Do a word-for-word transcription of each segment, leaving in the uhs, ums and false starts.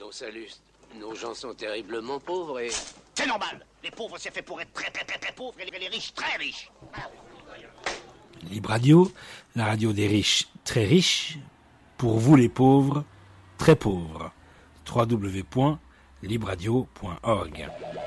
ton salut. Nos gens sont terriblement pauvres et... C'est normal. Les pauvres, c'est fait pour être très très très très pauvres et les riches très riches. Libre Radio, la radio des riches très riches, pour vous les pauvres, très pauvres. w w w point libre radio point org.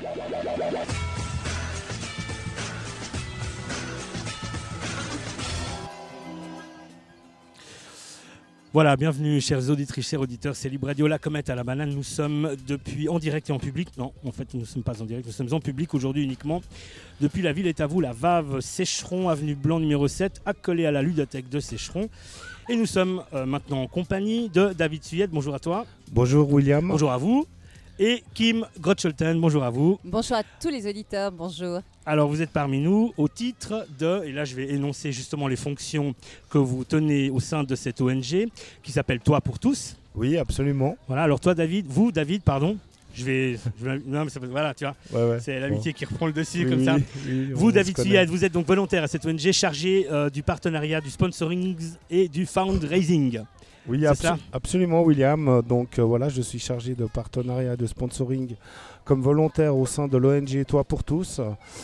Voilà, bienvenue chers auditrices, chers auditeurs, c'est Libre Radio, la comète à la banane. Nous sommes depuis en direct et en public. Non, en fait, nous ne sommes pas en direct, nous sommes en public aujourd'hui uniquement. Depuis la ville est à vous, la V A V Sécheron, avenue Blanc numéro sept, accolée à la ludothèque de Sécheron. Et nous sommes euh, maintenant en compagnie de David Suyette. Bonjour à toi. Bonjour William. Bonjour à vous. Et Kim Grotscholten, bonjour à vous. Bonjour à tous les auditeurs, bonjour. Alors vous êtes parmi nous au titre de, et là je vais énoncer justement les fonctions que vous tenez au sein de cette O N G qui s'appelle Toi pour tous. Oui, absolument. Voilà, alors toi David, vous David, pardon, je vais, je vais non mais ça, voilà, tu vois, ouais, ouais. c'est l'amitié bon. qui reprend le dessus oui, comme oui, ça. Oui, vous David Suyette, vous êtes donc volontaire à cette O N G chargé euh, du partenariat, du sponsoring et du fundraising. Oui, abso- absolument William. Donc euh, voilà, je suis chargé de partenariat et de sponsoring comme volontaire au sein de l'O N G Toi pour tous.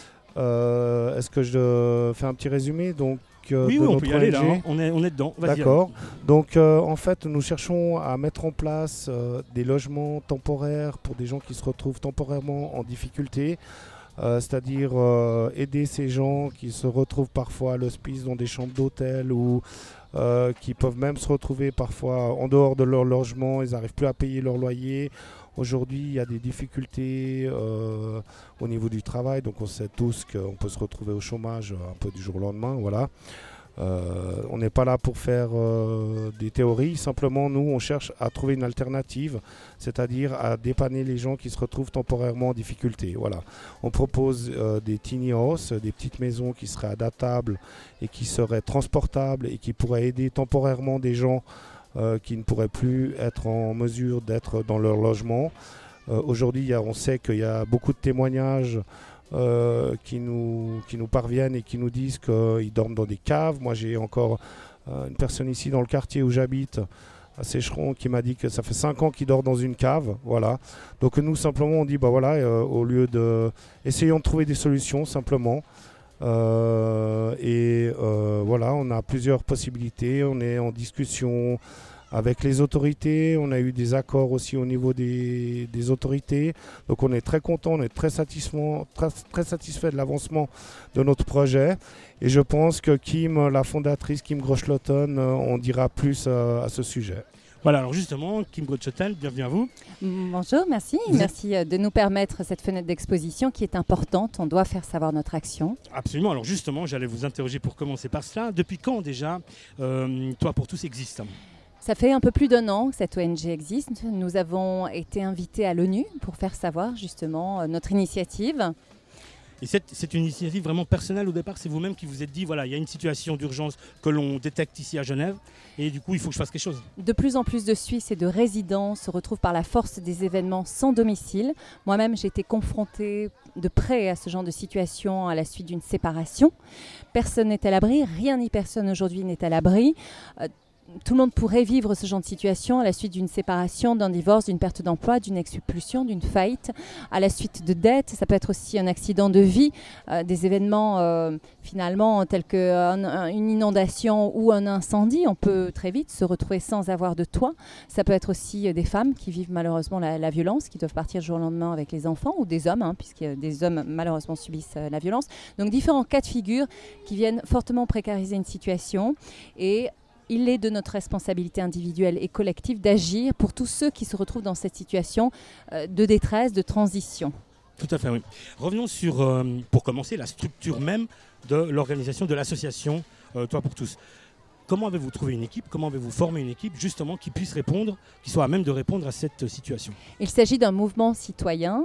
Euh, est-ce que je fais un petit résumé donc, euh, Oui, de oui on notre peut y aller O N G. là, hein. on, est, on est dedans. Vas-y, D'accord. allez. Donc euh, en fait, nous cherchons à mettre en place euh, des logements temporaires pour des gens qui se retrouvent temporairement en difficulté. Euh, c'est-à-dire euh, aider ces gens qui se retrouvent parfois à l'hospice dans des chambres d'hôtel ou euh, qui peuvent même se retrouver parfois en dehors de leur logement, ils n'arrivent plus à payer leur loyer. Aujourd'hui, il y a des difficultés euh, au niveau du travail, donc on sait tous qu'on peut se retrouver au chômage un peu du jour au lendemain. Voilà. Euh, on n'est pas là pour faire euh, des théories, simplement nous on cherche à trouver une alternative, c'est-à-dire à dépanner les gens qui se retrouvent temporairement en difficulté. Voilà. On propose euh, des tiny houses, des petites maisons qui seraient adaptables et qui seraient transportables et qui pourraient aider temporairement des gens euh, qui ne pourraient plus être en mesure d'être dans leur logement. Euh, aujourd'hui, y a, on sait qu'il y a beaucoup de témoignages Euh, qui, nous, qui nous parviennent et qui nous disent qu'ils dorment dans des caves. Moi, j'ai encore euh, une personne ici dans le quartier où j'habite, à Sécheron, qui m'a dit que ça fait cinq ans qu'il dort dans une cave. Voilà. Donc nous, simplement, on dit, bah voilà, euh, au lieu de... Essayons de trouver des solutions, simplement. Euh, et euh, voilà, on a plusieurs possibilités. On est en discussion avec les autorités, on a eu des accords aussi au niveau des, des autorités. Donc on est très content, on est très satisfait, très, très satisfait de l'avancement de notre projet. Et je pense que Kim, la fondatrice, Kim Grotscholten, on dira plus à, à ce sujet. Voilà, alors justement, Kim Grotscholten, bienvenue à vous. Bonjour, merci. Vous merci êtes... de nous permettre cette fenêtre d'exposition qui est importante. On doit faire savoir notre action. Absolument. Alors justement, j'allais vous interroger pour commencer par cela. Depuis quand déjà euh, Toi pour tous existe ? Ça fait un peu plus d'un an que cette O N G existe. Nous avons été invités à l'ONU pour faire savoir justement notre initiative. Et c'est, c'est une initiative vraiment personnelle au départ, c'est vous-même qui vous êtes dit, voilà, il y a une situation d'urgence que l'on détecte ici à Genève, et du coup, il faut que je fasse quelque chose. De plus en plus de Suisses et de résidents se retrouvent par la force des événements sans domicile. Moi-même, j'ai été confrontée de près à ce genre de situation à la suite d'une séparation. Personne n'est à l'abri, rien ni personne aujourd'hui n'est à l'abri. Euh, Tout le monde pourrait vivre ce genre de situation à la suite d'une séparation, d'un divorce, d'une perte d'emploi, d'une expulsion, d'une faillite, à la suite de dettes. Ça peut être aussi un accident de vie, euh, des événements euh, finalement tels qu'une inondation ou un incendie. On peut très vite se retrouver sans avoir de toit. Ça peut être aussi des femmes qui vivent malheureusement la, la violence, qui doivent partir du jour au lendemain avec les enfants, ou des hommes, hein, puisque des hommes malheureusement subissent euh, la violence. Donc différents cas de figure qui viennent fortement précariser une situation. Et il est de notre responsabilité individuelle et collective d'agir pour tous ceux qui se retrouvent dans cette situation euh, de détresse, de transition. Tout à fait, oui. Revenons sur, euh, pour commencer, la structure même de l'organisation de l'association euh, Toi pour tous. Comment avez-vous trouvé une équipe ? Comment avez-vous formé une équipe justement qui puisse répondre, qui soit à même de répondre à cette situation ? Il s'agit d'un mouvement citoyen.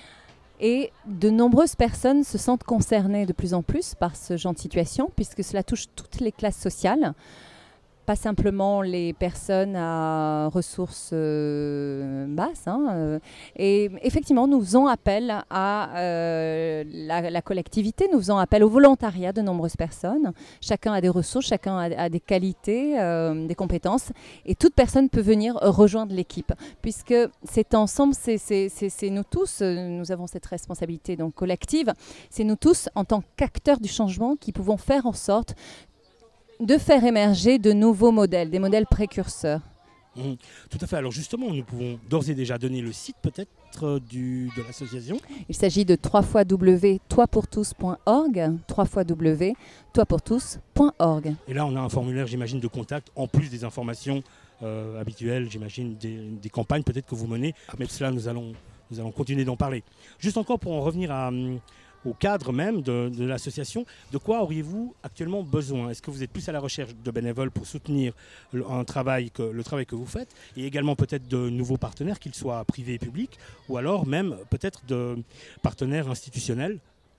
Et de nombreuses personnes se sentent concernées de plus en plus par ce genre de situation, puisque cela touche toutes les classes sociales. Pas simplement les personnes à ressources euh, basse. Hein, euh, et effectivement, nous faisons appel à euh, la, la collectivité, nous faisons appel au volontariat de nombreuses personnes. Chacun a des ressources, chacun a, a des qualités, euh, des compétences. Et toute personne peut venir rejoindre l'équipe. Puisque c'est ensemble, c'est, c'est, c'est, c'est nous tous, nous avons cette responsabilité donc, collective. C'est nous tous, en tant qu'acteurs du changement, qui pouvons faire en sorte de faire émerger de nouveaux modèles, des modèles précurseurs. Mmh, tout à fait. Alors justement, nous pouvons d'ores et déjà donner le site peut-être euh, du, de l'association. Il s'agit de w w w point toi pour tous point org, w w w point toi pour tous point org. Et là, on a un formulaire, j'imagine, de contact, en plus des informations euh, habituelles, j'imagine, des, des campagnes peut-être que vous menez. Mais de cela, nous allons, nous allons continuer d'en parler. Juste encore pour en revenir à... au cadre même de, de l'association, de quoi auriez-vous actuellement besoin? Est-ce que vous êtes plus à la recherche de bénévoles pour soutenir le, un travail que, le travail que vous faites, et également peut-être de nouveaux partenaires, qu'ils soient privés et publics, ou alors même peut-être de partenaires institutionnels?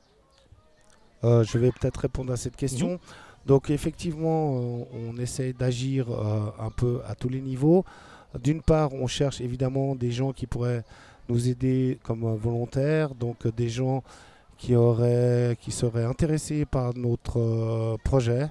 euh, Je vais peut-être répondre à cette question. Mmh. Donc effectivement, on, on essaie d'agir euh, un peu à tous les niveaux. D'une part, on cherche évidemment des gens qui pourraient nous aider comme euh, volontaires, donc euh, des gens qui, auraient, qui seraient intéressés par notre euh, projet,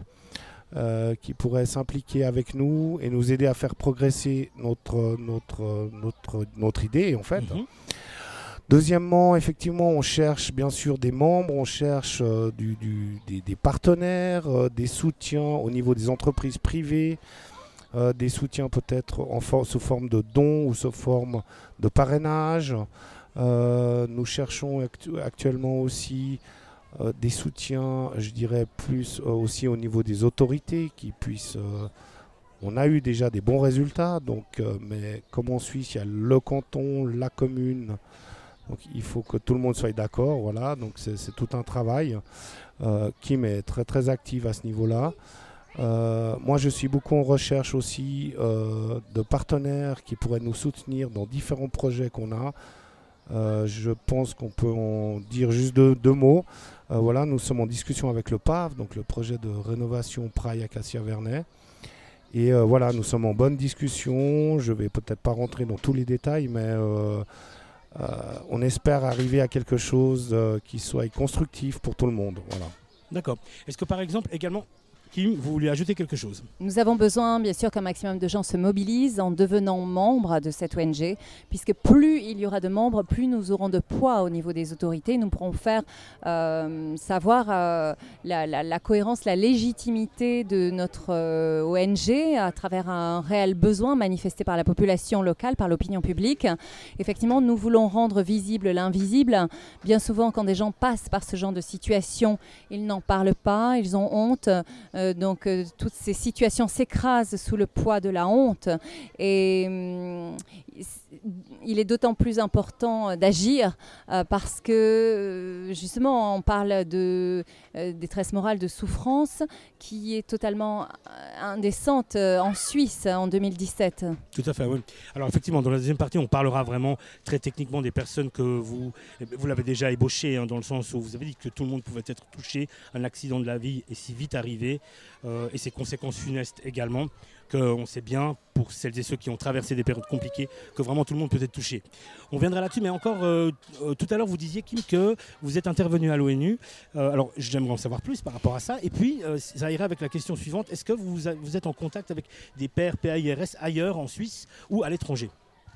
euh, qui pourraient s'impliquer avec nous et nous aider à faire progresser notre, notre, notre, notre idée, en fait. Mmh. Deuxièmement, effectivement, on cherche bien sûr des membres, on cherche euh, du, du, des, des partenaires, euh, des soutiens au niveau des entreprises privées, euh, des soutiens peut-être en for- sous forme de dons ou sous forme de parrainage. Euh, nous cherchons actu- actuellement aussi euh, des soutiens, je dirais plus euh, aussi au niveau des autorités qui puissent... Euh, on a eu déjà des bons résultats, donc, euh, mais comme en Suisse, il y a le canton, la commune, donc il faut que tout le monde soit d'accord, voilà, donc c'est, c'est tout un travail. Euh, Kim est très très active à ce niveau-là. Euh, moi, je suis beaucoup en recherche aussi euh, de partenaires qui pourraient nous soutenir dans différents projets qu'on a. Euh, je pense qu'on peut en dire juste deux, deux mots. Euh, voilà, nous sommes en discussion avec le P A V, donc le projet de rénovation Praille Acacia Vernet. Et euh, voilà, nous sommes en bonne discussion. Je ne vais peut-être pas rentrer dans tous les détails, mais euh, euh, on espère arriver à quelque chose euh, qui soit constructif pour tout le monde. Voilà. D'accord. Est-ce que par exemple également, Kim, vous voulez ajouter quelque chose? Nous avons besoin, bien sûr, qu'un maximum de gens se mobilisent en devenant membres de cette O N G, puisque plus il y aura de membres, plus nous aurons de poids au niveau des autorités. Nous pourrons faire euh, savoir euh, la, la, la cohérence, la légitimité de notre euh, O N G à travers un réel besoin manifesté par la population locale, par l'opinion publique. Effectivement, nous voulons rendre visible l'invisible. Bien souvent, quand des gens passent par ce genre de situation, ils n'en parlent pas, ils ont honte. Euh, donc euh, toutes ces situations s'écrasent sous le poids de la honte et hum, il est d'autant plus important d'agir euh, parce que justement on parle de euh, détresse morale, de souffrance qui est totalement indécente euh, en Suisse en deux mille dix-sept. Tout à fait, oui. Alors effectivement, dans la deuxième partie, on parlera vraiment très techniquement des personnes que vous, vous l'avez déjà ébauché, hein, dans le sens où vous avez dit que tout le monde pouvait être touché, un accident de la vie est si vite arrivé euh, et ses conséquences funestes également, qu'on sait bien, pour celles et ceux qui ont traversé des périodes compliquées, que vraiment tout le monde peut être touché. On viendra là-dessus, mais encore, euh, euh, tout à l'heure, vous disiez, Kim, que vous êtes intervenu à l'ONU. Euh, alors, j'aimerais en savoir plus par rapport à ça. Et puis, euh, ça irait avec la question suivante. Est-ce que vous, vous êtes en contact avec des pairs P A I R S ailleurs, en Suisse ou à l'étranger ?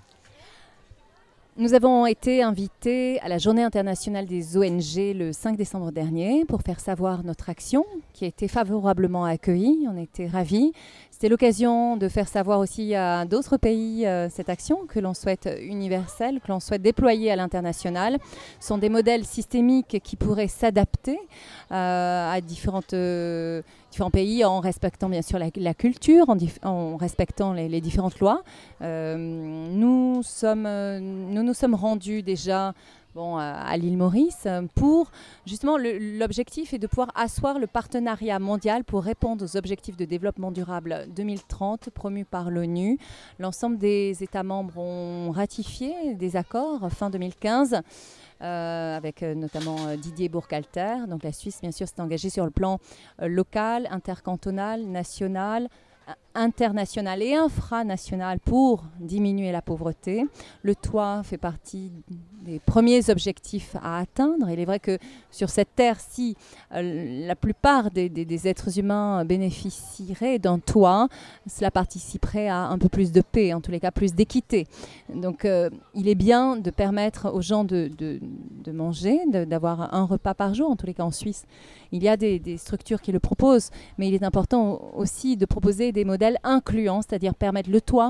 Nous avons été invités à la Journée internationale des O N G le cinq décembre dernier pour faire savoir notre action qui a été favorablement accueillie. On était ravis. C'était l'occasion de faire savoir aussi à d'autres pays euh, cette action que l'on souhaite universelle, que l'on souhaite déployer à l'international. Ce sont des modèles systémiques qui pourraient s'adapter euh, à différentes, euh, différents pays en respectant bien sûr la, la culture, en, dif- en respectant les, les différentes lois. Euh, nous sommes, nous nous sommes rendus déjà Bon, à l'île Maurice, pour justement le, l'objectif est de pouvoir asseoir le partenariat mondial pour répondre aux objectifs de développement durable deux mille trente promus par l'ONU. L'ensemble des États membres ont ratifié des accords fin deux mille quinze. Euh, avec euh, notamment euh, Didier Burkhalter. Donc la Suisse, bien sûr, s'est engagée sur le plan euh, local, intercantonal, national, internationales et infranationales pour diminuer la pauvreté. Le toit fait partie des premiers objectifs à atteindre. Il est vrai que sur cette terre, si euh, la plupart des, des, des êtres humains bénéficieraient d'un toit, cela participerait à un peu plus de paix, en tous les cas plus d'équité. Donc euh, il est bien de permettre aux gens de, de, de manger, de, d'avoir un repas par jour, en tous les cas en Suisse. Il y a des, des structures qui le proposent, mais il est important aussi de proposer des modèles incluants, c'est-à-dire permettre le toit,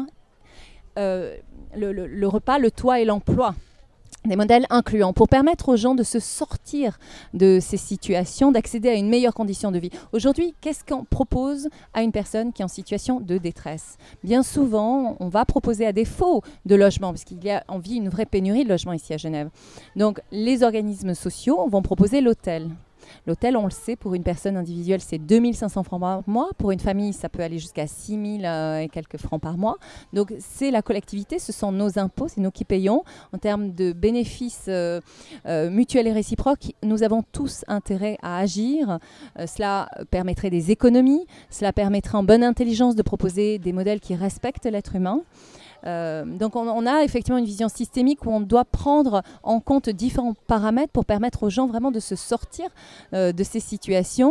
euh, le, le, le repas, le toit et l'emploi. Des modèles incluants pour permettre aux gens de se sortir de ces situations, d'accéder à une meilleure condition de vie. Aujourd'hui, qu'est-ce qu'on propose à une personne qui est en situation de détresse ? Bien souvent, on va proposer à défaut de logement, parce qu'il y a, on vit une vraie pénurie de logement ici à Genève. Donc, les organismes sociaux vont proposer l'hôtel. L'hôtel, on le sait, pour une personne individuelle, c'est deux mille cinq cents francs par mois. Pour une famille, ça peut aller jusqu'à six mille euh, et quelques francs par mois. Donc, c'est la collectivité, ce sont nos impôts, c'est nous qui payons. En termes de bénéfices euh, euh, mutuels et réciproques, nous avons tous intérêt à agir. Euh, cela permettrait des économies, cela permettrait en bonne intelligence de proposer des modèles qui respectent l'être humain. Euh, donc on, on a effectivement une vision systémique où on doit prendre en compte différents paramètres pour permettre aux gens vraiment de se sortir euh, de ces situations.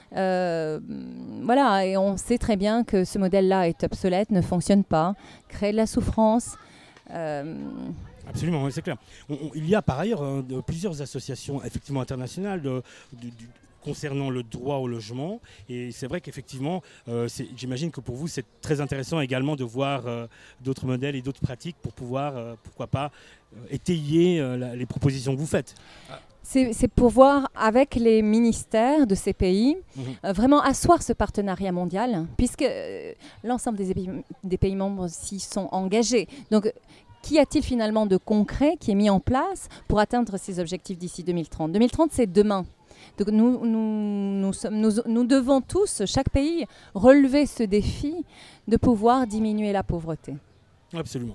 Euh, voilà, et on sait très bien que ce modèle-là est obsolète, ne fonctionne pas, crée de la souffrance. Euh, Absolument, oui, c'est clair. On, on, il y a par ailleurs euh, de, plusieurs associations effectivement internationales de, de, de, concernant le droit au logement. Et c'est vrai qu'effectivement, euh, c'est, j'imagine que pour vous, c'est très intéressant également de voir euh, d'autres modèles et d'autres pratiques pour pouvoir, euh, pourquoi pas, euh, étayer euh, la, les propositions que vous faites. C'est, c'est pouvoir, avec les ministères de ces pays, mmh. euh, vraiment asseoir ce partenariat mondial, puisque euh, l'ensemble des, des pays membres s'y sont engagés. Donc, qu'y a-t-il finalement de concret qui est mis en place pour atteindre ces objectifs d'ici deux mille trente ? deux mille trente, c'est demain. Donc nous, nous, nous, sommes, nous, nous devons tous, chaque pays, relever ce défi de pouvoir diminuer la pauvreté. Absolument.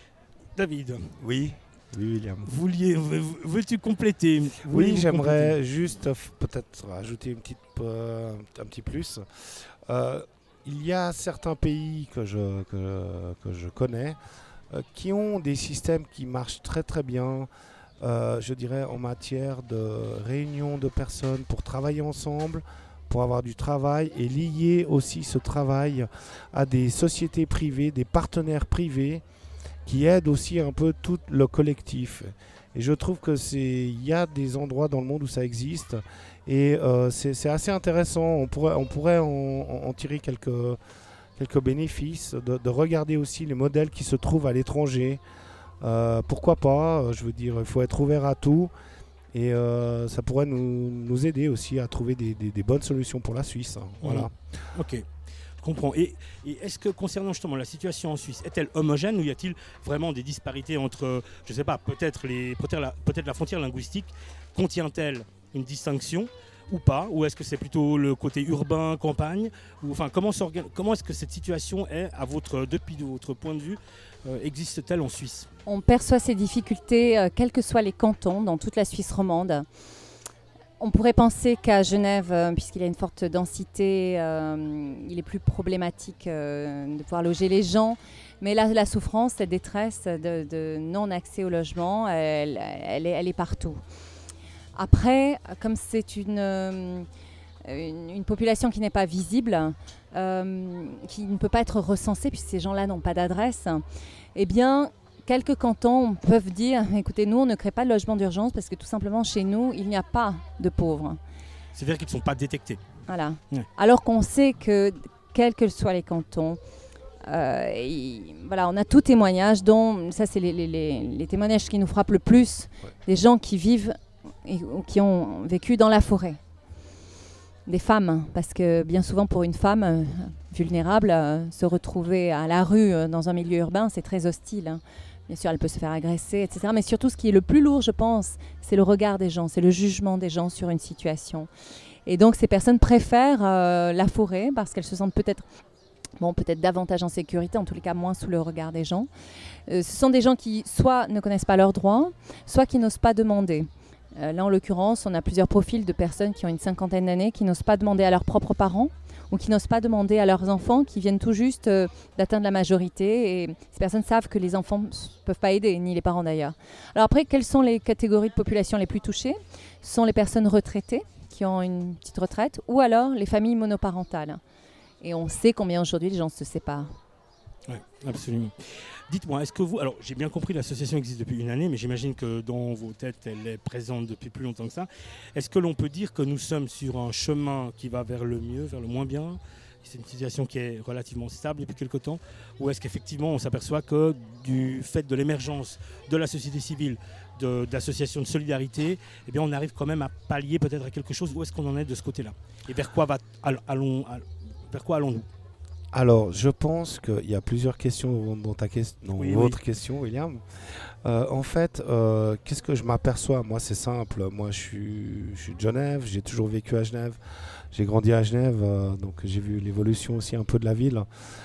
David. Oui, oui William. Vouliez, veux-tu compléter ? Oui, j'aimerais compléter juste peut-être ajouter une petite, euh, un petit plus. Euh, il y a certains pays que je, que, que je connais euh, qui ont des systèmes qui marchent très très bien. Euh, je dirais en matière de réunion de personnes pour travailler ensemble, pour avoir du travail et lier aussi ce travail à des sociétés privées, des partenaires privés qui aident aussi un peu tout le collectif. Et je trouve que c'est, il y a des endroits dans le monde où ça existe et euh, c'est, c'est assez intéressant. On pourrait, on pourrait en, en tirer quelques, quelques bénéfices, de, de regarder aussi les modèles qui se trouvent à l'étranger. Euh, pourquoi pas, je veux dire, il faut être ouvert à tout et euh, ça pourrait nous, nous aider aussi à trouver des, des, des bonnes solutions pour la Suisse. Hein. Voilà. Mmh. Ok, je comprends. Et, et est-ce que concernant justement la situation en Suisse, est-elle homogène ou y a-t-il vraiment des disparités entre, je ne sais pas, peut-être, les, peut-être, la, peut-être la frontière linguistique, contient-elle une distinction ou pas, ou est-ce que c'est plutôt le côté urbain, campagne, ou enfin comment, comment est-ce que cette situation est, à votre, depuis votre point de vue, euh, existe-t-elle en Suisse ? On perçoit ces difficultés, euh, quels que soient les cantons, dans toute la Suisse romande. On pourrait penser qu'à Genève, euh, puisqu'il y a une forte densité, euh, il est plus problématique euh, de pouvoir loger les gens. Mais là, la souffrance, cette détresse de, de non-accès au logement, elle, elle, est, elle est partout. Après, comme c'est une, euh, une, une population qui n'est pas visible, euh, qui ne peut pas être recensée, puisque ces gens-là n'ont pas d'adresse, eh bien, quelques cantons peuvent dire, écoutez, nous, on ne crée pas de logement d'urgence parce que tout simplement, chez nous, il n'y a pas de pauvres. C'est-à-dire qu'ils ne sont pas détectés. Voilà. Ouais. Alors qu'on sait que, quels que soient les cantons, Euh, et, voilà, on a tout témoignage, dont, ça c'est les, les, les, les témoignages qui nous frappent le plus, ouais. Des gens qui vivent et qui ont vécu dans la forêt. Des femmes, parce que bien souvent pour une femme euh, vulnérable, euh, se retrouver à la rue euh, dans un milieu urbain, c'est très hostile. Hein. Bien sûr, elle peut se faire agresser, et cetera. Mais surtout, ce qui est le plus lourd, je pense, c'est le regard des gens, c'est le jugement des gens sur une situation. Et donc, ces personnes préfèrent euh, la forêt parce qu'elles se sentent peut-être Bon, peut-être davantage en sécurité, en tous les cas moins sous le regard des gens. Euh, ce sont des gens qui soit ne connaissent pas leurs droits, soit qui n'osent pas demander. Euh, là, en l'occurrence, on a plusieurs profils de personnes qui ont une cinquantaine d'années, qui n'osent pas demander à leurs propres parents ou qui n'osent pas demander à leurs enfants, qui viennent tout juste euh, d'atteindre la majorité. Et ces personnes savent que les enfants ne peuvent pas aider, ni les parents d'ailleurs. Alors après, quelles sont les catégories de population les plus touchées ? Ce sont les personnes retraitées, qui ont une petite retraite, ou alors les familles monoparentales. Et on sait combien aujourd'hui les gens se séparent. Oui, absolument. Dites-moi, est-ce que vous... Alors, j'ai bien compris, l'association existe depuis une année, mais j'imagine que dans vos têtes, elle est présente depuis plus longtemps que ça. Est-ce que l'on peut dire que nous sommes sur un chemin qui va vers le mieux, vers le moins bien ? C'est une situation qui est relativement stable depuis quelque temps ? Ou est-ce qu'effectivement, on s'aperçoit que du fait de l'émergence de la société civile, de, d'associations de solidarité, eh bien, on arrive quand même à pallier peut-être à quelque chose ? Où est-ce qu'on en est de ce côté-là ? Et vers quoi, va, allons, vers quoi allons-nous ? Alors, je pense qu'il y a plusieurs questions dans, ta que- dans Oui, votre oui. question, William. Euh, en fait, euh, qu'est-ce que je m'aperçois ? Moi, c'est simple. Moi, je suis, je suis de Genève. J'ai toujours vécu à Genève. J'ai grandi à Genève. euh, donc, j'ai vu l'évolution aussi un peu de la ville.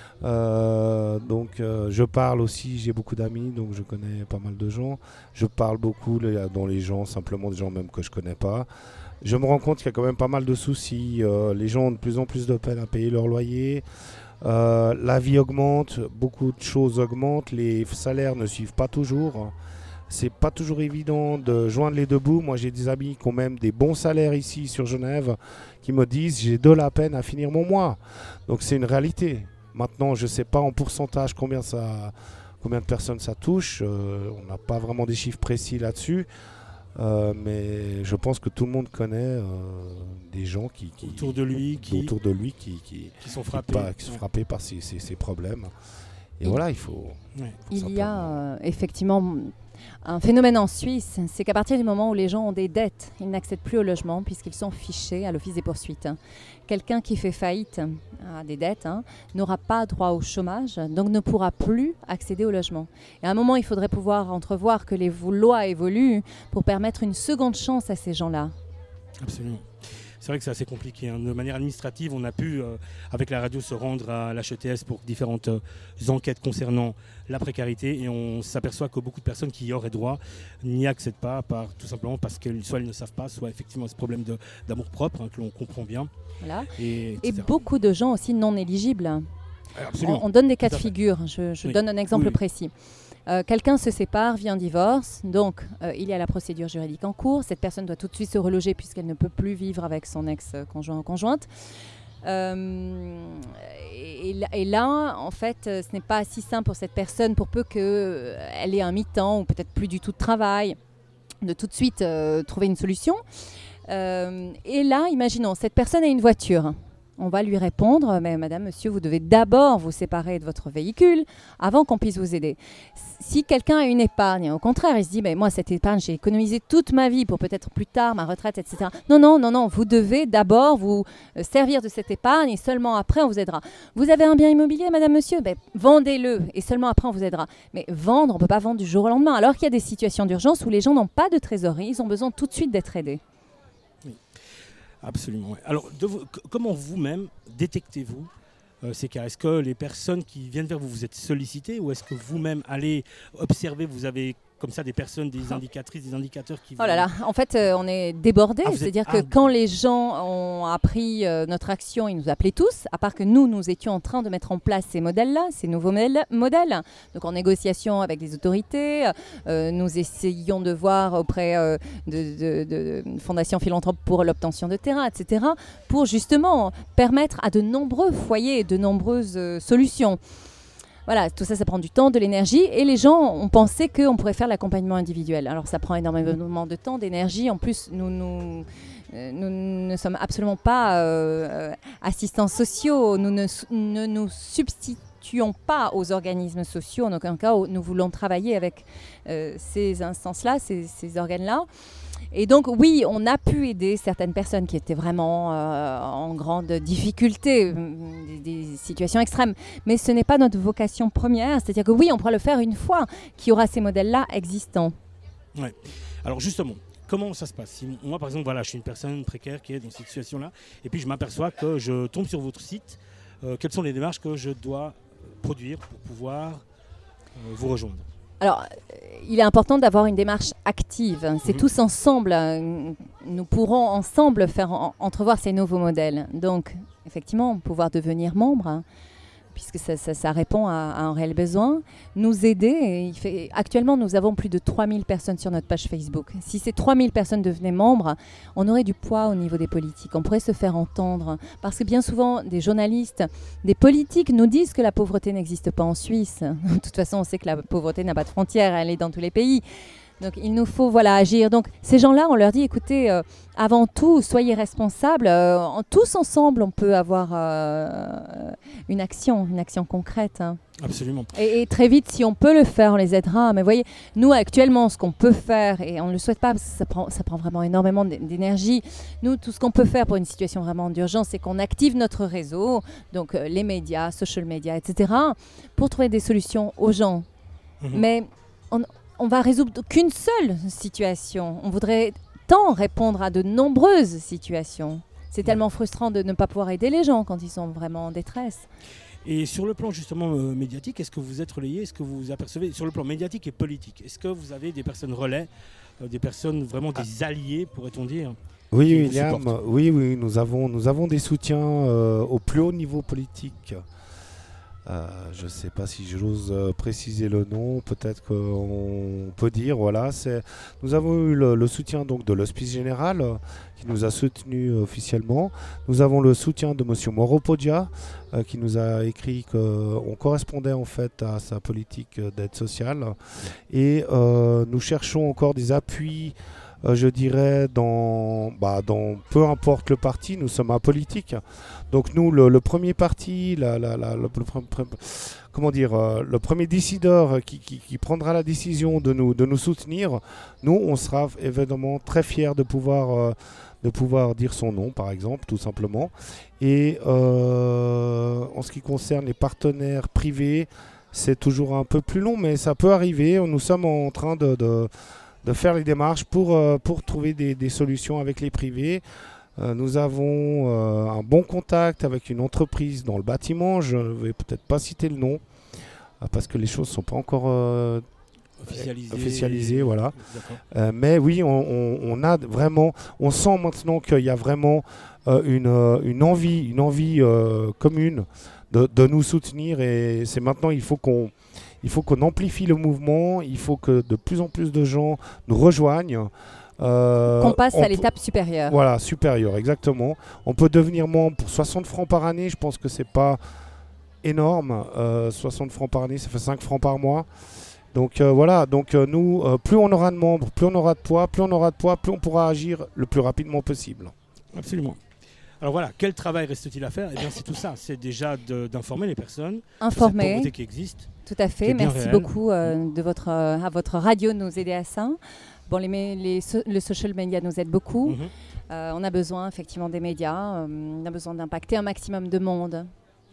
Euh, donc, euh, je parle aussi. J'ai beaucoup d'amis, donc je connais pas mal de gens. Je parle beaucoup les- dans les gens, simplement des gens même que je connais pas. Je me rends compte qu'il y a quand même pas mal de soucis. Euh, les gens ont de plus en plus de peine à payer leur loyer. Euh, la vie augmente, beaucoup de choses augmentent, les salaires ne suivent pas toujours. C'est pas toujours évident de joindre les deux bouts. Moi, j'ai des amis qui ont même des bons salaires ici sur Genève qui me disent j'ai de la peine à finir mon mois. Donc c'est une réalité. Maintenant, je sais pas en pourcentage combien ça, combien de personnes ça touche. Euh, on n'a pas vraiment des chiffres précis là-dessus. Euh, mais je pense que tout le monde connaît euh, des gens qui, qui Autour de lui, qui, autour de lui qui, qui, qui sont qui frappés. pas- qui sont Ouais. frappés par ces, ces- ces problèmes. Et Il- voilà, il faut. Ouais. faut Il y simplement- a euh, effectivement un phénomène en Suisse, c'est qu'à partir du moment où les gens ont des dettes, ils n'accèdent plus au logement puisqu'ils sont fichés à l'office des poursuites. Quelqu'un qui fait faillite à des dettes hein, n'aura pas droit au chômage, donc ne pourra plus accéder au logement. Et à un moment, il faudrait pouvoir entrevoir que les lois évoluent pour permettre une seconde chance à ces gens-là. Absolument. C'est vrai que c'est assez compliqué. hein. De manière administrative, on a pu, euh, avec la radio, se rendre à l'H E T S pour différentes euh, enquêtes concernant la précarité et on s'aperçoit que beaucoup de personnes qui y auraient droit n'y accèdent pas, par, tout simplement parce que soit elles ne savent pas, soit effectivement ce problème de, d'amour-propre hein, que l'on comprend bien. Voilà. Et, Et et cetera. beaucoup de gens aussi non éligibles. Ouais, absolument. On, on donne des cas Tout de à fait. figure. Je, je Oui. donne un exemple Oui, oui. précis. Euh, quelqu'un se sépare, vit en divorce, donc euh, il y a la procédure juridique en cours. Cette personne doit tout de suite se reloger puisqu'elle ne peut plus vivre avec son ex-conjoint ou conjointe. Euh, et, et là, en fait, ce n'est pas si simple pour cette personne, pour peu qu'elle ait un mi-temps ou peut-être plus du tout de travail, de tout de suite euh, trouver une solution. Euh, et là, imaginons, cette personne a une voiture. On va lui répondre, mais madame, monsieur, vous devez d'abord vous séparer de votre véhicule avant qu'on puisse vous aider. Si quelqu'un a une épargne, au contraire, il se dit, mais moi, cette épargne, j'ai économisé toute ma vie pour peut-être plus tard, ma retraite, et cetera. Non, non, non, non, vous devez d'abord vous euh, servir de cette épargne et seulement après, on vous aidera. Vous avez un bien immobilier, madame, monsieur, ben, vendez-le et seulement après, on vous aidera. Mais vendre, on ne peut pas vendre du jour au lendemain. Alors qu'il y a des situations d'urgence où les gens n'ont pas de trésorerie, ils ont besoin tout de suite d'être aidés. Absolument. ouais. Alors, de vous- c- comment vous-même détectez-vous euh, ces cas ? Est-ce que les personnes qui viennent vers vous, vous êtes sollicitées ou est-ce que vous-même allez observer, vous avez comme ça des personnes, des indicatrices, des indicateurs qui Oh là là, en fait, euh, on est débordés. Ah, vous êtes- C'est-à-dire ah. que quand les gens ont appris euh, notre action, ils nous appelaient tous, à part que nous, nous étions en train de mettre en place ces modèles-là, ces nouveaux modèles. modèles. Donc en négociation avec les autorités, euh, nous essayons de voir auprès euh, de, de, de, de fondations philanthropes pour l'obtention de terrain, et cetera, pour justement permettre à de nombreux foyers, de nombreuses euh, solutions. Voilà, tout ça, ça prend du temps, de l'énergie, et les gens ont pensé qu'on pourrait faire l'accompagnement individuel. Alors ça prend énormément de temps, d'énergie. En plus, nous, nous, euh, nous ne sommes absolument pas euh, assistants sociaux. Nous ne, ne nous substituons pas aux organismes sociaux. En aucun cas, nous voulons travailler avec euh, ces instances-là, ces, ces organes-là. Et donc, oui, on a pu aider certaines personnes qui étaient vraiment euh, en grande difficulté, des, des situations extrêmes. Mais ce n'est pas notre vocation première. C'est-à-dire que oui, on pourra le faire une fois qu'il y aura ces modèles-là existants. Ouais. Alors justement, comment ça se passe ? Si moi, par exemple, voilà, je suis une personne précaire qui est dans cette situation-là, et puis je m'aperçois que je tombe sur votre site. Euh, quelles sont les démarches que je dois produire pour pouvoir euh, vous rejoindre ? Alors, il est important d'avoir une démarche active. C'est Mhm. tous ensemble, euh, nous pourrons ensemble faire en- entrevoir ces nouveaux modèles. Donc, effectivement, pouvoir devenir membre, hein, puisque ça, ça- ça répond à, à un réel besoin. Nous aider. Et il fait- actuellement, nous avons plus de trois mille personnes sur notre page Facebook. Si ces trois mille personnes devenaient membres, on aurait du poids au niveau des politiques. On pourrait se faire entendre. Parce que bien souvent, des journalistes, des politiques nous disent que la pauvreté n'existe pas en Suisse. De toute façon, on sait que la pauvreté n'a pas de frontières, elle est dans tous les pays. Donc il nous faut voilà, agir. Donc ces gens-là, on leur dit, écoutez, euh, avant tout, soyez responsables. Euh, en- tous ensemble, on peut avoir euh, une action, une action concrète, hein. Absolument. Et, et très vite, si on peut le faire, on les aidera. Mais voyez, nous actuellement, ce qu'on peut faire, et on ne le souhaite pas parce que ça prend, ça prend vraiment énormément d'é- d'énergie, nous, tout ce qu'on peut faire pour une situation vraiment d'urgence, c'est qu'on active notre réseau, donc euh, les médias, social media, et cetera, pour trouver des solutions aux gens. Mhm. Mais on, on va résoudre qu'une seule situation. On voudrait tant répondre à de nombreuses situations. C'est tellement frustrant de ne pas pouvoir aider les gens quand ils sont vraiment en détresse. Et sur le plan justement euh, médiatique, est-ce que vous êtes relayé, est-ce que vous vous apercevez, sur le plan médiatique et politique, est-ce que vous avez des personnes relais, euh, des personnes vraiment des alliés, pourrait-on dire? Oui, qui vous William, supportent. oui, oui, nous avons, nous avons des soutiens euh, au plus haut niveau politique. Euh, je ne sais pas si j'ose euh, préciser le nom, peut-être qu'on peut dire, voilà, c'est, nous avons eu le, le soutien donc, de l'Hospice Général euh, qui nous a soutenus euh, officiellement. Nous avons le soutien de M. Moropodia euh, qui nous a écrit qu'on correspondait en fait à sa politique euh, d'aide sociale. Et euh, nous cherchons encore des appuis. Euh, je dirais, dans, bah, dans peu importe le parti, nous sommes apolitiques. Donc nous, le, le premier parti, la, la, la, le, le, comment dire, euh, le premier décideur qui, qui, qui prendra la décision de nous, de nous soutenir, nous, on sera évidemment très fiers de pouvoir, euh, de pouvoir dire son nom, par exemple, tout simplement. Et euh, en ce qui concerne les partenaires privés, c'est toujours un peu plus long, mais ça peut arriver. Nous sommes en train de... de de faire les démarches pour, euh, pour trouver des, des solutions avec les privés. Euh, nous avons euh, un bon contact avec une entreprise dans le bâtiment. Je ne vais peut-être pas citer le nom euh, parce que les choses ne sont pas encore euh, Officialisé. officialisées. Voilà. D'accord. Euh, mais oui, on, on, on a vraiment, on sent maintenant qu'il y a vraiment euh, une, euh, une envie, une envie euh, commune de, de nous soutenir. Et c'est maintenant, il faut qu'on Il faut qu'on amplifie le mouvement, il faut que de plus en plus de gens nous rejoignent. Euh, Qu'on passe on à peut- l'étape supérieure. Voilà, supérieur, exactement. On peut devenir membre pour soixante francs par année, je pense que c'est pas énorme. Euh, soixante francs par année, ça fait cinq francs par mois. Donc euh, voilà, donc euh, nous, euh, plus on aura de membres, plus on aura de poids, plus on aura de poids, plus on pourra agir le plus rapidement possible. Absolument. Alors voilà, quel travail reste-t-il à faire? Eh bien c'est tout ça, c'est déjà de- d'informer les personnes de cette Informer. pauvreté qui existe. Tout à qui fait. est bien Merci réel. beaucoup euh, de votre, euh, à votre radio de nous aider à ça. Bon, les, mé- les so- le social media nous aide beaucoup. Mhm. Euh, on a besoin effectivement des médias. euh, on a besoin d'impacter un maximum de monde.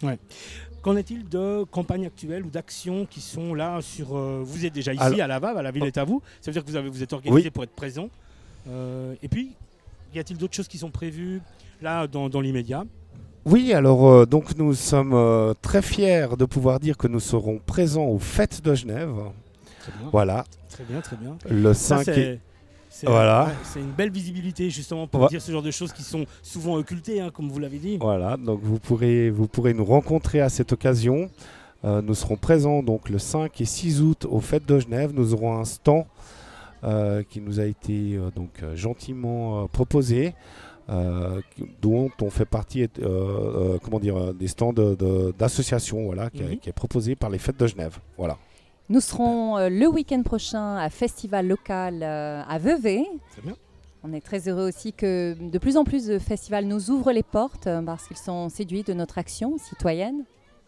Qu'en est-il de campagnes actuelles ou d'actions qui sont là sur... euh, vous êtes déjà ici Alors- à la V A V, à la ville est à vous. Ça veut dire que vous, avez, vous êtes organisé Oui. pour être présent. Euh, et puis, y a-t-il d'autres choses qui sont prévues là dans, dans l'immédiat? Oui, alors euh, donc nous sommes euh, très fiers de pouvoir dire que nous serons présents aux Fêtes de Genève. Très bien, Voilà, très bien, très bien. le Ça, cinq et... c'est, c'est- Voilà. ouais, c'est une belle visibilité justement pour Ouais. dire ce genre de choses qui sont souvent occultées, hein, comme vous l'avez dit. Voilà, donc vous pourrez, vous pourrez nous rencontrer à cette occasion. Euh, nous serons présents donc le cinq et six août aux Fêtes de Genève. Nous aurons un stand euh, qui nous a été euh, donc euh, gentiment euh, proposé, euh, qui- dont on fait partie, euh, euh, comment dire, euh, des stands de- de- d'associations, voilà, qui, Mhm. qui est proposé par les Fêtes de Genève. Voilà. Nous serons euh, le week-end prochain à festival local euh, à Vevey. Très bien. On est très heureux aussi que de plus en plus de festivals nous ouvrent les portes euh, parce qu'ils sont séduits de notre action citoyenne.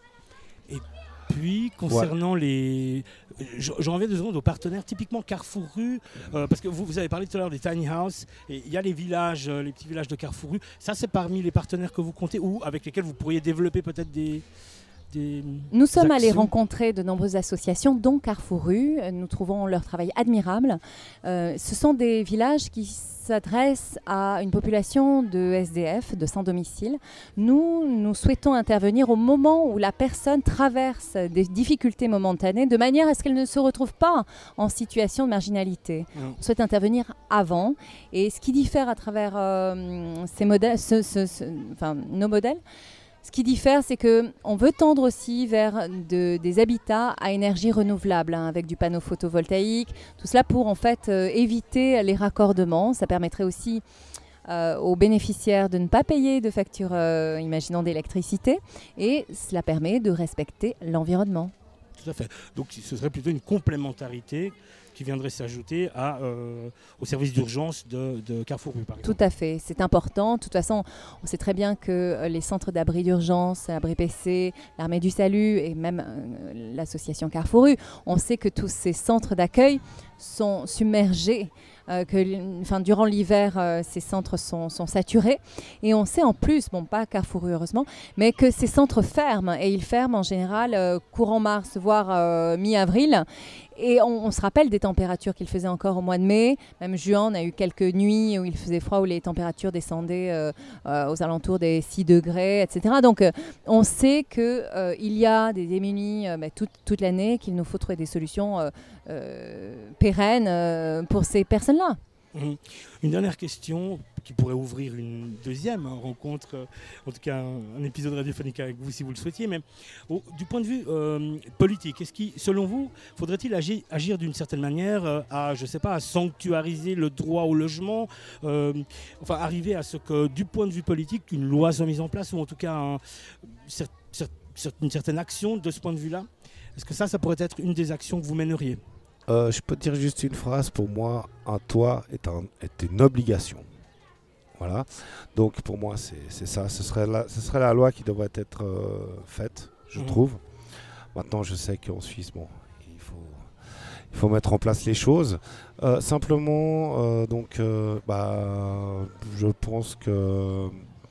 Puis, concernant les... Je, je reviens deux secondes aux partenaires, typiquement Carrefour Rue, euh, parce que vous, vous avez parlé tout à l'heure des tiny houses, et il y a les villages, euh, les petits villages de Carrefour Rue. Ça, c'est parmi les partenaires que vous comptez ou avec lesquels vous pourriez développer peut-être des, des Nous sommes allés actions rencontrer de nombreuses associations, dont Carrefour Rue. Nous trouvons leur travail admirable. Euh, ce sont des villages qui s'adressent à une population de S D F, de sans domicile. Nous, nous souhaitons intervenir au moment où la personne traverse des difficultés momentanées, de manière à ce qu'elle ne se retrouve pas en situation de marginalité. Mmh. On souhaite intervenir avant. Et ce qui diffère à travers euh, ces modèles, ce, ce, ce, enfin, nos modèles, ce qui diffère, c'est qu'on veut tendre aussi vers de, des habitats à énergie renouvelable, hein, avec du panneau photovoltaïque. Tout cela pour en fait euh, éviter les raccordements. Ça permettrait aussi euh, aux bénéficiaires de ne pas payer de factures, euh, imaginons, d'électricité. Et cela permet de respecter l'environnement. Tout à fait. Donc ce serait plutôt une complémentarité qui viendrait s'ajouter à, euh, au service d'urgence de, de Carrefour Rue, par exemple. Tout à fait, c'est important. De toute façon, on sait très bien que euh, les centres d'abri d'urgence, Abri P C, l'Armée du Salut et même euh, l'association Carrefour Rue, on sait que tous ces centres d'accueil sont submergés. Euh, que, enfin, durant l'hiver, euh, ces centres sont, sont saturés. Et on sait en plus, bon, pas Carrefour Rue heureusement, mais que ces centres ferment. Et ils ferment en général euh, courant mars, voire euh, mi-avril. Et on, on se rappelle des températures qu'il faisait encore au mois de mai. Même juin, on a eu quelques nuits où il faisait froid, où les températures descendaient euh, euh, aux alentours des six degrés, et cetera. Donc, euh, on sait qu'il euh, y a des démunis euh, bah, toute, toute l'année, qu'il nous faut trouver des solutions euh, euh, pérennes euh, pour ces personnes-là. Mmh. Une dernière question qui pourrait ouvrir une deuxième hein, rencontre, euh, en tout cas un, un épisode radiophonique avec vous si vous le souhaitiez, mais oh, du point de vue euh, politique, est-ce qu'il, selon vous, faudrait-il agir, agir d'une certaine manière euh, à, je sais pas, à sanctuariser le droit au logement, euh, enfin arriver à ce que, du point de vue politique, une loi soit mise en place ou en tout cas un, cer- cer- cer- une certaine action de ce point de vue-là? Est-ce que ça, ça pourrait être une des actions que vous mèneriez? Euh, je peux dire juste une phrase. Pour moi, un toit est, un, est une obligation. Voilà. Donc pour moi, c'est, c'est ça. Ce serait, la, ce serait la loi qui devrait être euh, faite, je mmh. trouve. Maintenant, je sais qu'en Suisse, bon, il faut, il faut mettre en place les choses. Euh, simplement, euh, donc, euh, bah, je pense que...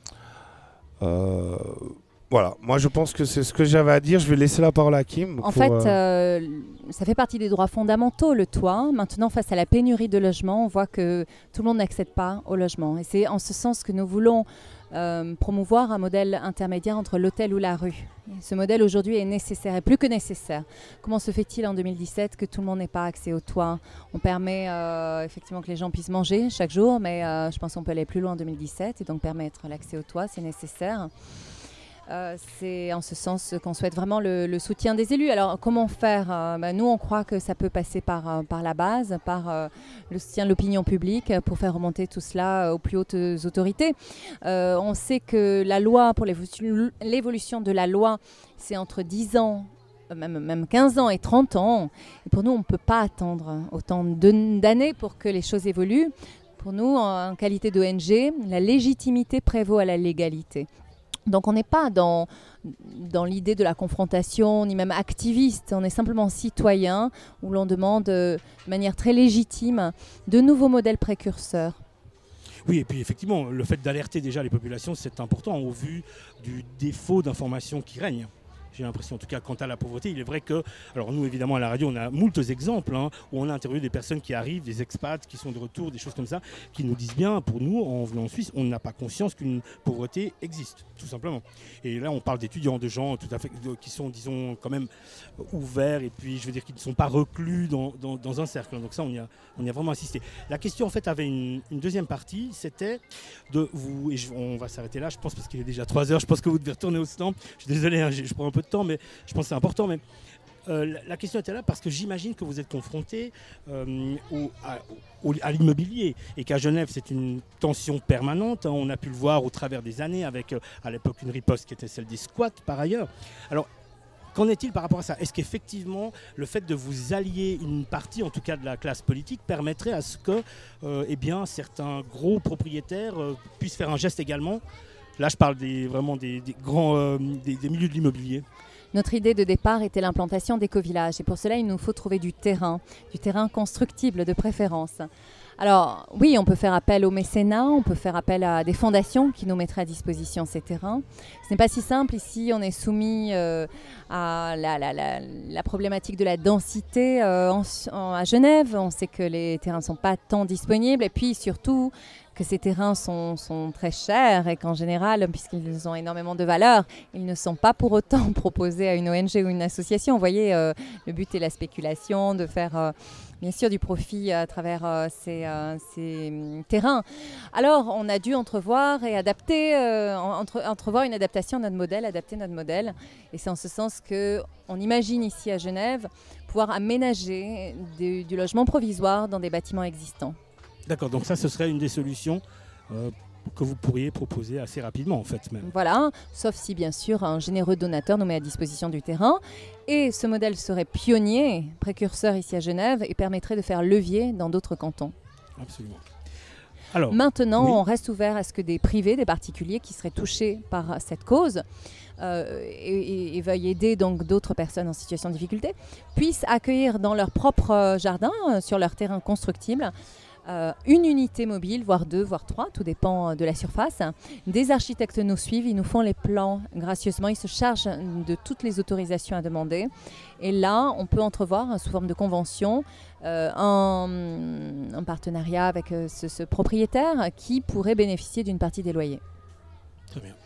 Euh, Voilà, moi je pense que c'est ce que j'avais à dire. Je vais laisser la parole à Kim. En pour, fait, euh... Euh, ça fait partie des droits fondamentaux, le toit. Maintenant, face à la pénurie de logements, on voit que tout le monde n'accède pas au logement. Et c'est en ce sens que nous voulons euh, promouvoir un modèle intermédiaire entre l'hôtel ou la rue. Et ce modèle aujourd'hui est nécessaire, et plus que nécessaire. Comment se fait-il en deux mille dix-sept que tout le monde n'ait pas accès au toit? On permet euh, effectivement que les gens puissent manger chaque jour, mais euh, je pense qu'on peut aller plus loin en deux mille dix-sept et donc permettre l'accès au toit, c'est nécessaire. Euh, c'est en ce sens qu'on souhaite vraiment le, le soutien des élus. Alors comment faire euh, ben, Nous on croit que ça peut passer par, euh, par la base, par euh, le soutien de l'opinion publique pour faire remonter tout cela aux plus hautes autorités. Euh, on sait que la loi, pour l'évolution, l'évolution de la loi, c'est entre dix ans, même, même quinze ans et trente ans. Et pour nous on ne peut pas attendre autant de, d'années pour que les choses évoluent. Pour nous, en qualité d'O N G, la légitimité prévaut à la légalité. Donc on n'est pas dans, dans l'idée de la confrontation, ni même activiste, on est simplement citoyen, où l'on demande euh, de manière très légitime de nouveaux modèles précurseurs. Oui, et puis effectivement, le fait d'alerter déjà les populations, c'est important au vu du défaut d'information qui règne. J'ai l'impression, en tout cas, quant à la pauvreté, il est vrai que, alors nous, évidemment, à la radio, on a moult exemples hein, où on a interviewé des personnes qui arrivent, des expats qui sont de retour, des choses comme ça, qui nous disent bien, pour nous, en venant en Suisse, on n'a pas conscience qu'une pauvreté existe, tout simplement. Et là, on parle d'étudiants, de gens tout à fait, de, qui sont, disons, quand même ouverts, et puis, je veux dire, qui ne sont pas reclus dans, dans, dans un cercle. Donc ça, on y a, on y a vraiment insisté. La question, en fait, avait une, une deuxième partie, c'était de vous, et je, on va s'arrêter là, je pense, parce qu'il est déjà trois heures, je pense que vous devez retourner au stand. Je suis désolé, hein, je, je prends un peu de temps, mais je pense que c'est important. Mais euh, la, la question était là parce que j'imagine que vous êtes confronté euh, au, à, au, à l'immobilier et qu'à Genève, c'est une tension permanente. Hein, on a pu le voir au travers des années avec, euh, à l'époque, une riposte qui était celle des squats, par ailleurs. Alors, qu'en est-il par rapport à ça? Est-ce qu'effectivement, le fait de vous allier une partie, en tout cas de la classe politique, permettrait à ce que euh, eh bien, certains gros propriétaires euh, puissent faire un geste également? Là, je parle des, vraiment des, des grands euh, des, des milieux de l'immobilier. Notre idée de départ était l'implantation d'éco-villages et pour cela, il nous faut trouver du terrain, du terrain constructible de préférence. Alors oui, on peut faire appel au mécénat, on peut faire appel à des fondations qui nous mettraient à disposition ces terrains. Ce n'est pas si simple, ici on est soumis euh, à la, la, la, la problématique de la densité euh, en, en, à Genève. On sait que les terrains ne sont pas tant disponibles et puis surtout que ces terrains sont, sont très chers et qu'en général, puisqu'ils ont énormément de valeur, ils ne sont pas pour autant proposés à une O N G ou une association. Vous voyez, euh, le but est la spéculation, de faire euh, bien sûr du profit à travers euh, ces, euh, ces terrains. Alors, on a dû entrevoir et adapter, euh, entre, entrevoir une adaptation de notre modèle, adapter notre modèle. Et c'est en ce sens qu'on imagine ici à Genève pouvoir aménager du, du logement provisoire dans des bâtiments existants. D'accord, donc ça, ce serait une des solutions euh, que vous pourriez proposer assez rapidement, en fait, même. Voilà, sauf si, bien sûr, un généreux donateur nous met à disposition du terrain. Et ce modèle serait pionnier, précurseur ici à Genève, et permettrait de faire levier dans d'autres cantons. Absolument. Alors, Maintenant, oui. on reste ouvert à ce que des privés, des particuliers qui seraient touchés par cette cause euh, et, et veuillent aider donc d'autres personnes en situation de difficulté, puissent accueillir dans leur propre jardin, euh, sur leur terrain constructible, Euh, une unité mobile, voire deux, voire trois, tout dépend de la surface. Des architectes nous suivent, ils nous font les plans gracieusement, ils se chargent de toutes les autorisations à demander. Et là, on peut entrevoir, sous forme de convention, euh, un, un partenariat avec euh, ce, ce propriétaire qui pourrait bénéficier d'une partie des loyers. Très bien.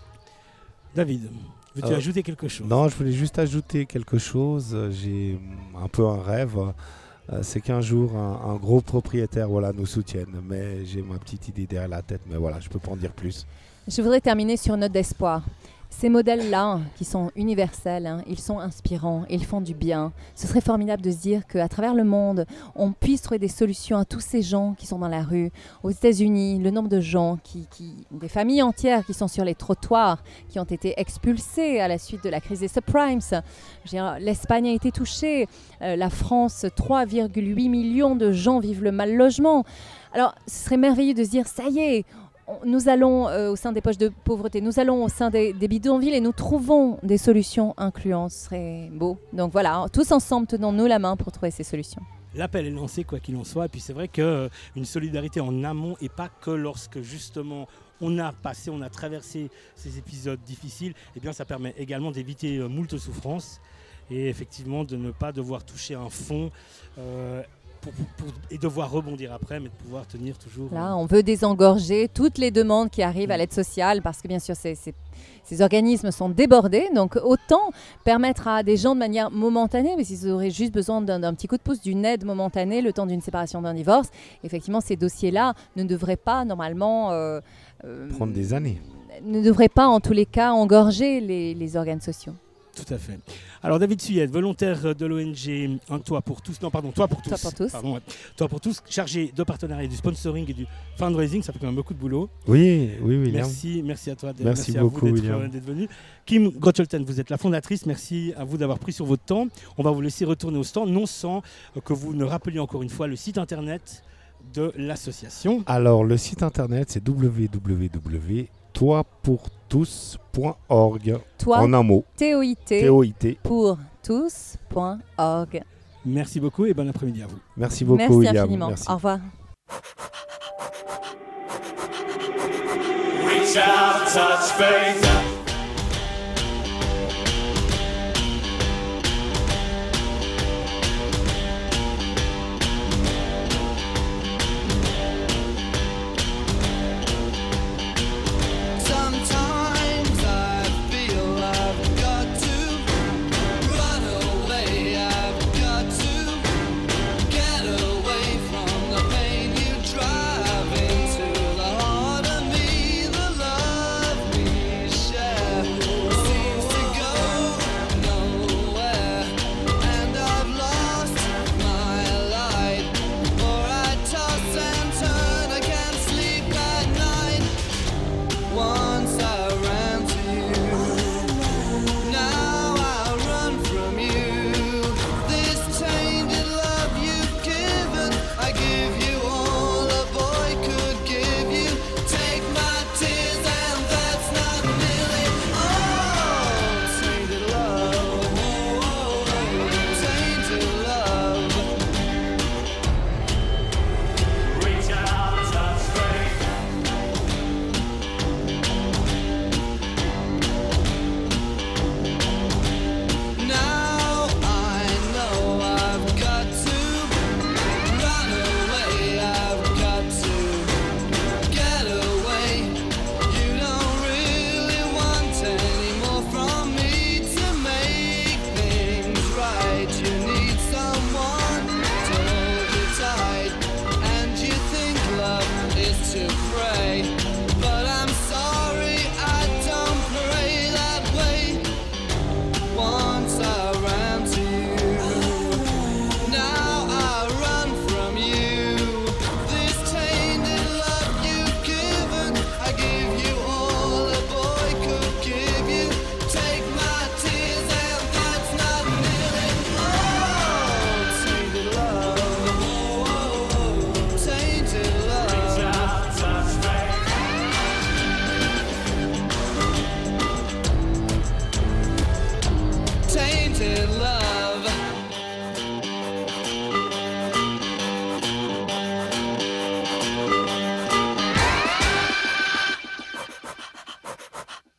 David, veux-tu Euh, ajouter quelque chose? Non, je voulais juste ajouter quelque chose. J'ai un peu un rêve. Euh, c'est qu'un jour, un, un gros propriétaire voilà, nous soutienne. Mais j'ai ma petite idée derrière la tête. Mais voilà, je ne peux pas en dire plus. Je voudrais terminer sur une note d'espoir. Ces modèles-là, qui sont universels, hein, ils sont inspirants, ils font du bien. Ce serait formidable de se dire qu'à travers le monde, on puisse trouver des solutions à tous ces gens qui sont dans la rue. Aux États-Unis, le nombre de gens, qui, qui, des familles entières qui sont sur les trottoirs, qui ont été expulsées à la suite de la crise des subprimes. Je veux dire, l'Espagne a été touchée, euh, la France, trois virgule huit millions de gens vivent le mal logement. Alors, ce serait merveilleux de se dire, ça y est, nous allons euh, au sein des poches de pauvreté, nous allons au sein des, des bidonvilles et nous trouvons des solutions incluantes. Ce serait beau. Donc voilà, tous ensemble, tenons-nous la main pour trouver ces solutions. L'appel est lancé, quoi qu'il en soit. Et puis c'est vrai qu'une solidarité en amont, et pas que lorsque justement on a passé, on a traversé ces épisodes difficiles, eh bien ça permet également d'éviter euh, moult souffrances et effectivement de ne pas devoir toucher un fond euh, Pour, pour, et devoir rebondir après, mais de pouvoir tenir toujours... Là, on veut désengorger toutes les demandes qui arrivent à l'aide sociale parce que bien sûr, ces, ces, ces organismes sont débordés. Donc, autant permettre à des gens de manière momentanée, mais s'ils auraient juste besoin d'un, d'un petit coup de pouce, d'une aide momentanée, le temps d'une séparation, d'un divorce, effectivement, ces dossiers-là ne devraient pas normalement... Euh, euh, Prendre des années. Ne devraient pas, en tous les cas, engorger les, les organes sociaux. Tout à fait. Alors David Suyette, volontaire de l'O N G Un Toit pour tous, non pardon, Toi pour tous, Toi pour tous, pardon, ouais. Toi pour tous, chargé de partenariat, du sponsoring et du fundraising, ça fait quand même beaucoup de boulot. Oui, oui, William. Merci, merci à toi, de, merci, merci beaucoup, à vous d'être, William. d'être venu. Kim Grotcholten, vous êtes la fondatrice, merci à vous d'avoir pris sur votre temps. On va vous laisser retourner au stand, non sans que vous ne rappeliez encore une fois le site internet de l'association. Alors, le site internet, c'est w w w point toi pour tous point org. Toi, en un mot. T O I T, T O I T. pour tous point org. Merci beaucoup et bon après-midi à vous. Merci beaucoup, Merci William. infiniment. Merci. Au revoir. Reach out, touch faith.